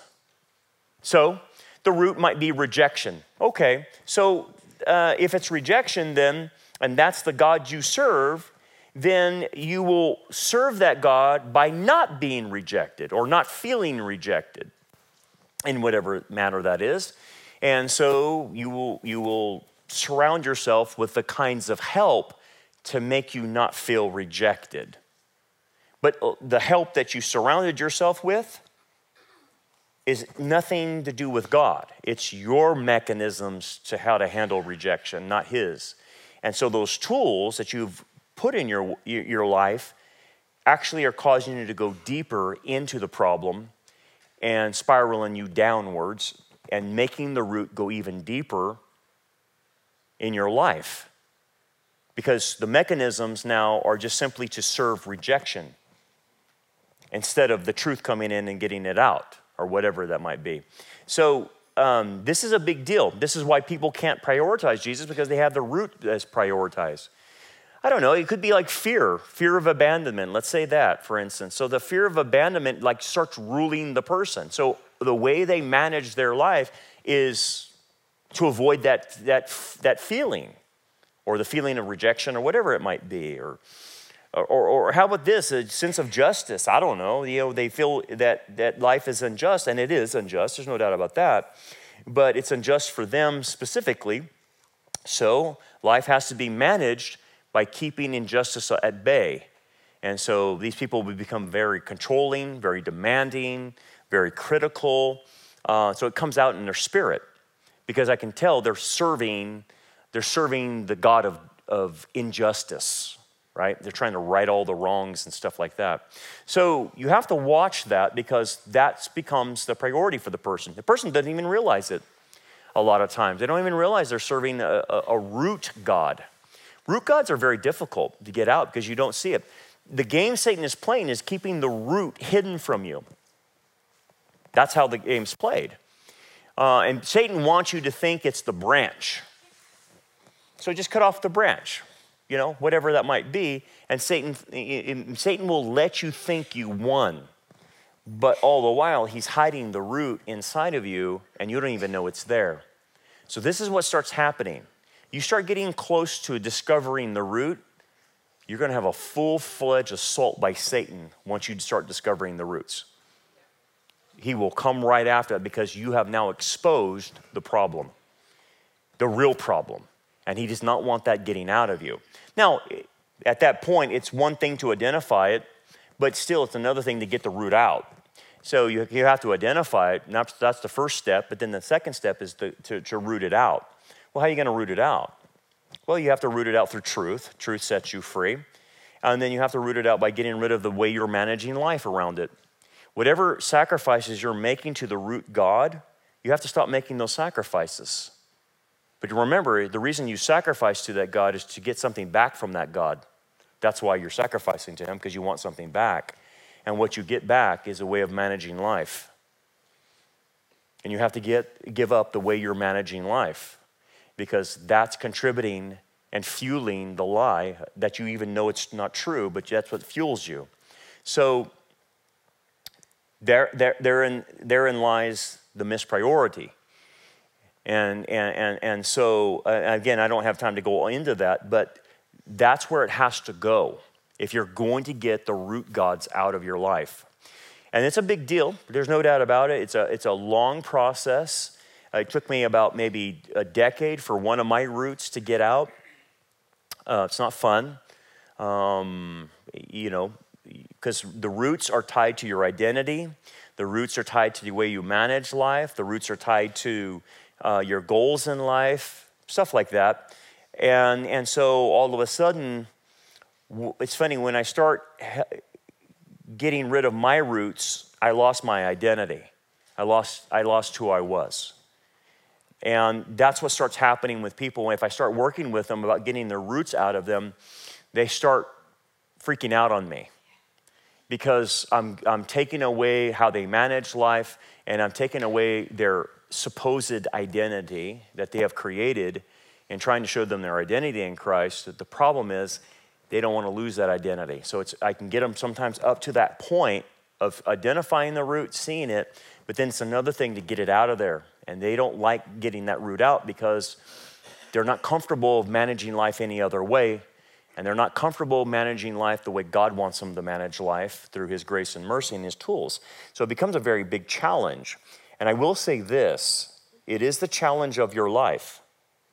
So the root might be rejection. Okay, so if it's rejection then, and that's the God you serve, then you will serve that God by not being rejected or not feeling rejected in whatever manner that is. And so you will surround yourself with the kinds of help to make you not feel rejected. But the help that you surrounded yourself with is nothing to do with God. It's your mechanisms to how to handle rejection, not his. And so those tools that you've put in your life actually are causing you to go deeper into the problem and spiraling you downwards and making the root go even deeper in your life. Because the mechanisms now are just simply to serve rejection instead of the truth coming in and getting it out, or whatever that might be. So this is a big deal. This is why people can't prioritize Jesus, because they have the root as prioritized. I don't know, it could be like fear of abandonment. Let's say that, for instance. So the fear of abandonment starts ruling the person. So the way they manage their life is to avoid that feeling, or the feeling of rejection, or whatever it might be, or how about this, a sense of justice? I don't know. They feel that life is unjust, and it is unjust. There's no doubt about that. But it's unjust for them specifically. So life has to be managed by keeping injustice at bay. And so these people will become very controlling, very demanding, very critical. So it comes out in their spirit, because I can tell they're serving the God of injustice. Right? They're trying to right all the wrongs and stuff like that. So you have to watch that, because that becomes the priority for the person. The person doesn't even realize it a lot of times. They don't even realize they're serving a root God. Root gods are very difficult to get out because you don't see it. The game Satan is playing is keeping the root hidden from you. That's how the game's played. And Satan wants you to think it's the branch. So just cut off the branch. Whatever that might be, and Satan will let you think you won. but all the while, he's hiding the root inside of you, and you don't even know it's there. So this is what starts happening. You start getting close to discovering the root, you're going to have a full-fledged assault by Satan once you start discovering the roots. He will come right after that because you have now exposed the problem, the real problem, and he does not want that getting out of you. Now, at that point, it's one thing to identify it, but still it's another thing to get the root out. So you have to identify it, and that's the first step, but then the second step is to root it out. Well, how are you going to root it out? Well, you have to root it out through truth. Truth sets you free. And then you have to root it out by getting rid of the way you're managing life around it. Whatever sacrifices you're making to the root God, you have to stop making those sacrifices. But remember, the reason you sacrifice to that God is to get something back from that God. That's why you're sacrificing to him, because you want something back. And what you get back is a way of managing life. And you have to give up the way you're managing life, because that's contributing and fueling the lie that you even know it's not true, but that's what fuels you. So therein lies the mispriority. And so, again, I don't have time to go into that, but that's where it has to go if you're going to get the root gods out of your life. And it's a big deal. There's no doubt about it. It's a long process. It took me about maybe a decade for one of my roots to get out. It's not fun, because the roots are tied to your identity. The roots are tied to the way you manage life. The roots are tied to your goals in life, stuff like that. And so all of a sudden, it's funny, when I start getting rid of my roots, I lost my identity. I lost who I was. And that's what starts happening with people. If I start working with them about getting their roots out of them, they start freaking out on me, because I'm taking away how they manage life, and I'm taking away their supposed identity that they have created and trying to show them their identity in Christ. The problem is they don't want to lose that identity. So I can get them sometimes up to that point of identifying the root, seeing it, but then it's another thing to get it out of there. And they don't like getting that root out because they're not comfortable managing life any other way. And they're not comfortable managing life the way God wants them to manage life, through his grace and mercy and his tools. So it becomes a very big challenge. And I will say this, it is the challenge of your life.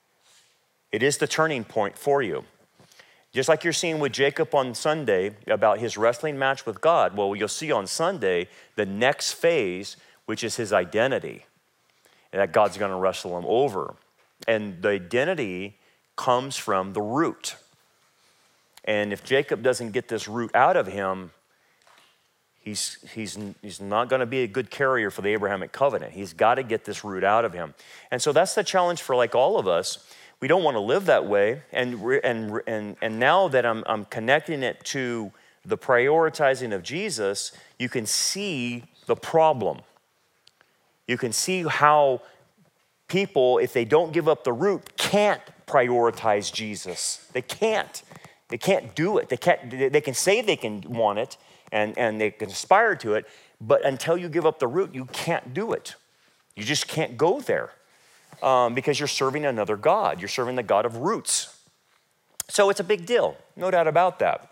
It is the turning point for you. Just like you're seeing with Jacob on Sunday about his wrestling match with God, well, you'll see on Sunday the next phase, which is his identity, and that God's going to wrestle him over. And the identity comes from the root. And if Jacob doesn't get this root out of him, he's not going to be a good carrier for the Abrahamic covenant. He's got to get this root out of him. And so that's the challenge for like all of us. We don't want to live that way. And now that I'm connecting it to the prioritizing of Jesus, you can see the problem. You can see how people, if they don't give up the root, can't prioritize Jesus. They can't. They can't do it. They can say they can want it and they can aspire to it, but until you give up the root, you can't do it. You just can't go there because you're serving another God. You're serving the God of roots. So it's a big deal, no doubt about that.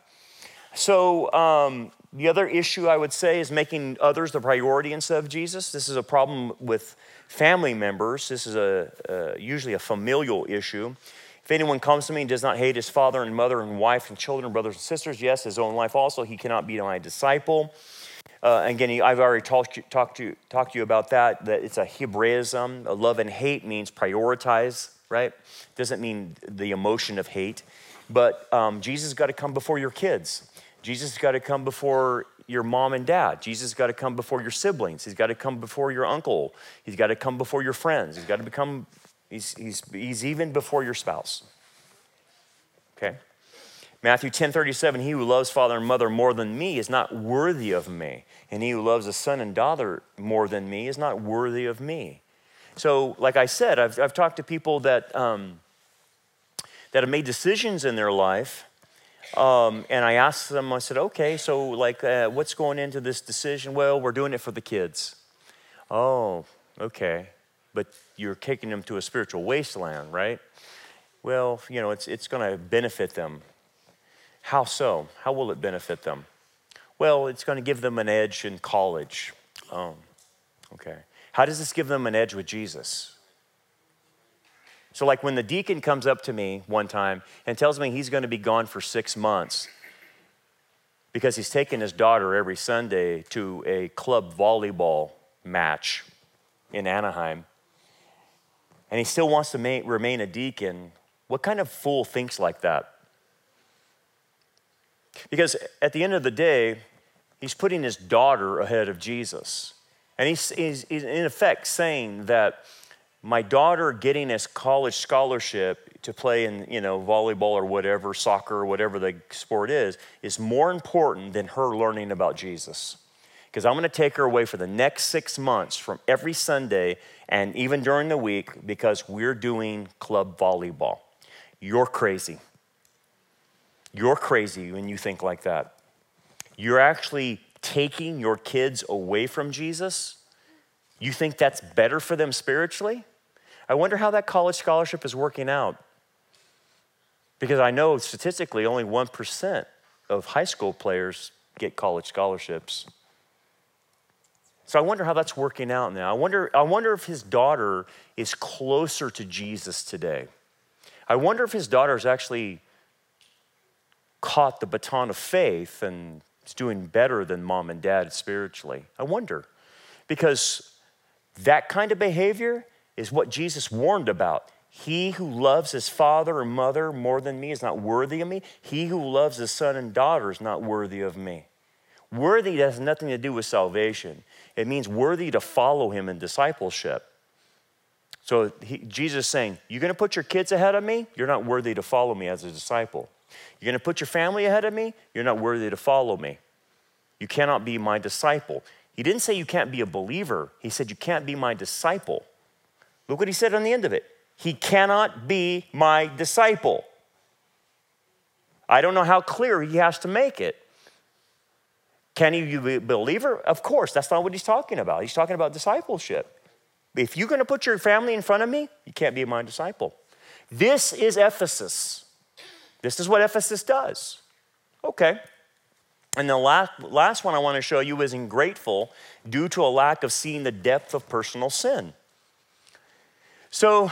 So the other issue I would say is making others the priority instead of Jesus. This is a problem with family members. This is usually a familial issue. If anyone comes to me and does not hate his father and mother and wife and children, brothers and sisters, yes, his own life also, he cannot be my disciple. Again, I've already talked to you about that it's a Hebraism. Love and hate means prioritize, right? Doesn't mean the emotion of hate. But Jesus has got to come before your kids. Jesus has got to come before your mom and dad. Jesus has got to come before your siblings. He's got to come before your uncle. He's got to come before your friends. He's got to become... He's even before your spouse. Okay? Matthew 10:37, he who loves father and mother more than me is not worthy of me. And he who loves a son and daughter more than me is not worthy of me. So, like I said, I've talked to people that have made decisions in their life And I asked them, I said, okay, so like, what's going into this decision? Well, we're doing it for the kids. Oh, okay. But you're taking them to a spiritual wasteland, right? Well, you know, it's going to benefit them. How so? How will it benefit them? Well, it's going to give them an edge in college. Oh, okay. How does this give them an edge with Jesus? So like when the deacon comes up to me one time and tells me he's going to be gone for 6 months because he's taking his daughter every Sunday to a club volleyball match in Anaheim, and he still wants to remain a deacon, what kind of fool thinks like that? Because at the end of the day, he's putting his daughter ahead of Jesus. And he's in effect saying that my daughter getting a college scholarship to play in, you know, volleyball or whatever, soccer or whatever the sport is more important than her learning about Jesus. Because I'm going to take her away for the next 6 months from every Sunday and even during the week because we're doing club volleyball. You're crazy. You're crazy when you think like that. You're actually taking your kids away from Jesus? You think that's better for them spiritually? I wonder how that college scholarship is working out. Because I know statistically only 1% of high school players get college scholarships. So I wonder how that's working out now. I wonder if his daughter is closer to Jesus today. I wonder if his daughter has actually caught the baton of faith and is doing better than mom and dad spiritually. I wonder. Because that kind of behavior is what Jesus warned about. He who loves his father or mother more than me is not worthy of me. He who loves his son and daughter is not worthy of me. Worthy has nothing to do with salvation. It means worthy to follow him in discipleship. So Jesus is saying, you're going to put your kids ahead of me? You're not worthy to follow me as a disciple. You're going to put your family ahead of me? You're not worthy to follow me. You cannot be my disciple. He didn't say you can't be a believer. He said you can't be my disciple. Look what he said on the end of it. He cannot be my disciple. I don't know how clear he has to make it. Can he be a believer? Of course, that's not what he's talking about. He's talking about discipleship. If you're going to put your family in front of me, you can't be my disciple. This is Ephesus. This is what Ephesus does. Okay. And the last one I want to show you is ungrateful due to a lack of seeing the depth of personal sin. So,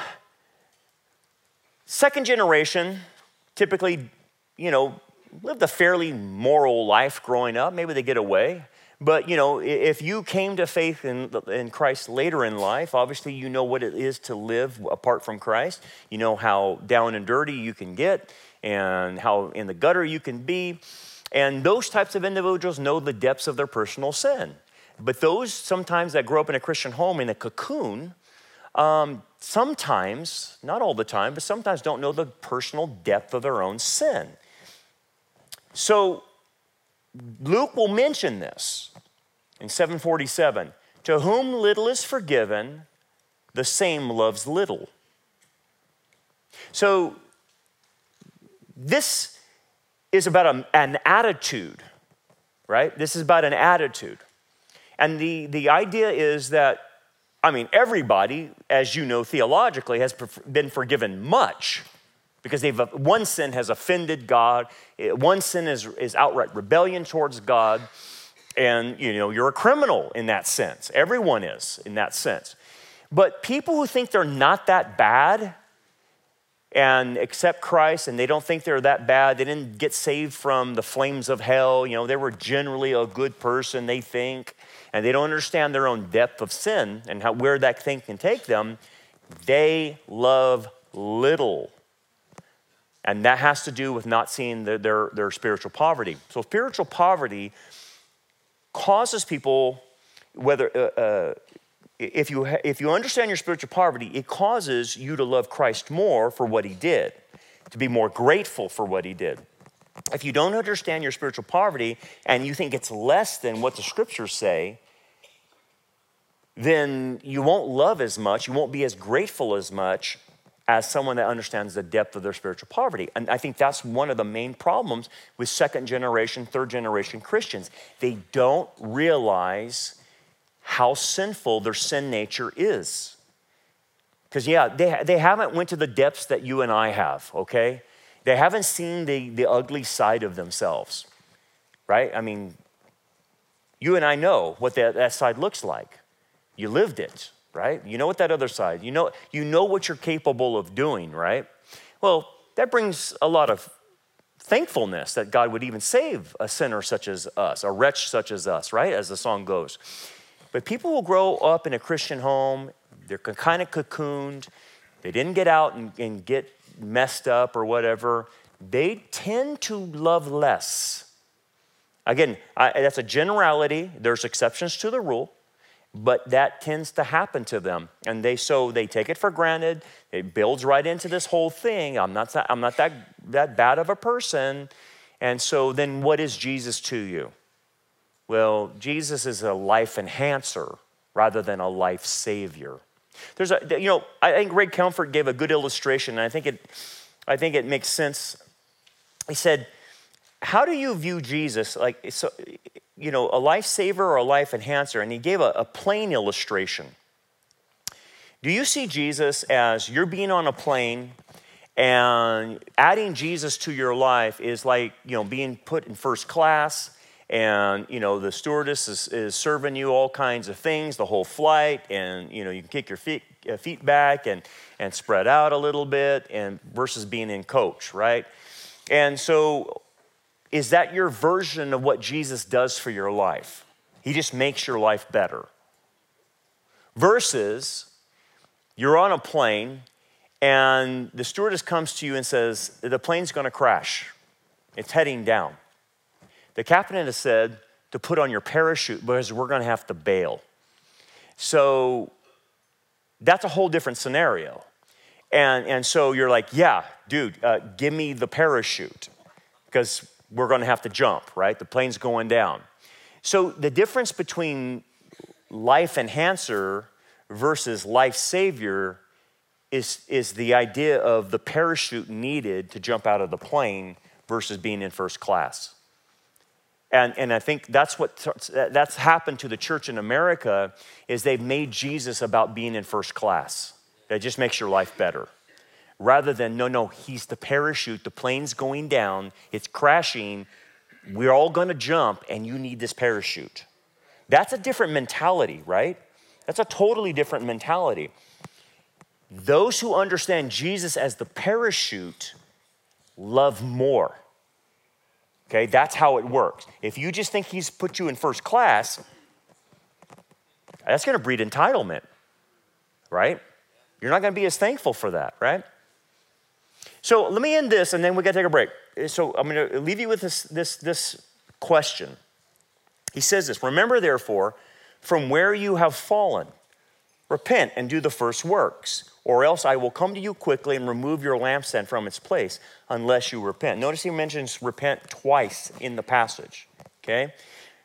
second generation typically, lived a fairly moral life growing up. Maybe they get away. But, if you came to faith in Christ later in life, obviously you know what it is to live apart from Christ. You know how down and dirty you can get and how in the gutter you can be. And those types of individuals know the depths of their personal sin. But those sometimes that grow up in a Christian home in a cocoon, sometimes, not all the time, but sometimes don't know the personal depth of their own sin. So Luke will mention this in 7:47. To whom little is forgiven, the same loves little. So this is about an attitude, right? This is about an attitude. And the idea is that, everybody, as you know theologically, has been forgiven much because one sin has offended God. One sin is outright rebellion towards God. And, you're a criminal in that sense. Everyone is in that sense. But people who think they're not that bad and accept Christ and they don't think they're that bad, they didn't get saved from the flames of hell, they were generally a good person, they think, and they don't understand their own depth of sin and where that thing can take them, they love little. And that has to do with not seeing their spiritual poverty. So spiritual poverty causes people, if you understand your spiritual poverty, it causes you to love Christ more for what he did, to be more grateful for what he did. If you don't understand your spiritual poverty and you think it's less than what the scriptures say, then you won't love as much, you won't be as grateful as much, as someone that understands the depth of their spiritual poverty. And I think that's one of the main problems with second generation, third generation Christians. They don't realize how sinful their sin nature is. Because they haven't went to the depths that you and I have, okay? They haven't seen the ugly side of themselves, right? I mean, you and I know what that side looks like. You lived it, right? You know what that other side, you know what you're capable of doing, right? Well, that brings a lot of thankfulness that God would even save a sinner such as us, a wretch such as us, right? As the song goes. But people will grow up in a Christian home, they're kind of cocooned, they didn't get out and get messed up or whatever. They tend to love less. Again, that's a generality. There's exceptions to the rule, but that tends to happen to them. And they take it for granted. It builds right into this whole thing. I'm not that bad of a person. And so then what is Jesus to you? Well, Jesus is a life enhancer rather than a life savior. I think Ray Comfort gave a good illustration, and I think it makes sense. He said, how do you view Jesus? A life saver or a life enhancer? And he gave a plain illustration. Do you see Jesus as you're being on a plane and adding Jesus to your life is like, being put in first class and, the stewardess is serving you all kinds of things, the whole flight, and, you can kick your feet back and spread out a little bit and versus being in coach, right? And so is that your version of what Jesus does for your life? He just makes your life better. Versus you're on a plane and the stewardess comes to you and says, the plane's going to crash. It's heading down. The captain has said to put on your parachute because we're going to have to bail. So that's a whole different scenario. And so you're like, yeah, dude, give me the parachute because we're going to have to jump, right? The plane's going down. So the difference between life enhancer versus life savior is the idea of the parachute needed to jump out of the plane versus being in first class. And I think that's happened to the church in America is they've made Jesus about being in first class. That just makes your life better. Rather than, no, he's the parachute, the plane's going down, it's crashing, we're all gonna jump and you need this parachute. That's a different mentality, right? That's a totally different mentality. Those who understand Jesus as the parachute love more. Okay, that's how it works. If you just think he's put you in first class, that's gonna breed entitlement, right? You're not gonna be as thankful for that, right? So let me end this and then we gotta take a break. So I'm gonna leave you with this question. He says this, remember therefore, from where you have fallen, repent and do the first works, or else I will come to you quickly and remove your lampstand from its place unless you repent. Notice he mentions repent twice in the passage, okay?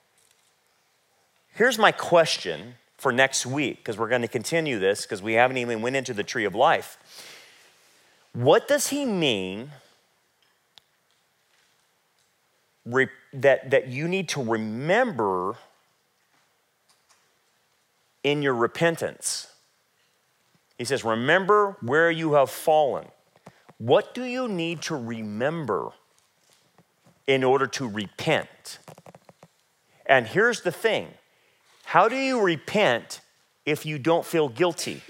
Here's my question for next week, because we're going to continue this because we haven't even went into the tree of life. What does he mean that you need to remember in your repentance? He says, remember where you have fallen. What do you need to remember in order to repent? And here's the thing. How do you repent if you don't feel guilty?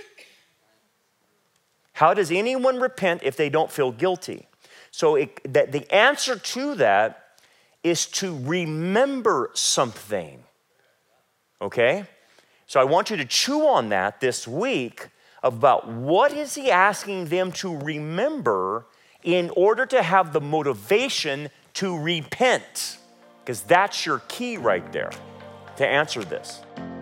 How does anyone repent if they don't feel guilty? So the answer to that is to remember something, okay? So I want you to chew on that this week about what is he asking them to remember in order to have the motivation to repent, because that's your key right there to answer this.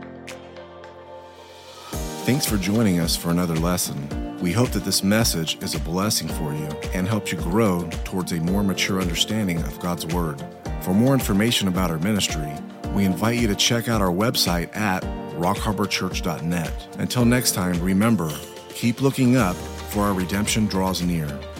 Thanks for joining us for another lesson. We hope that this message is a blessing for you and helps you grow towards a more mature understanding of God's Word. For more information about our ministry, we invite you to check out our website at rockharborchurch.net. Until next time, remember, keep looking up, for our redemption draws near.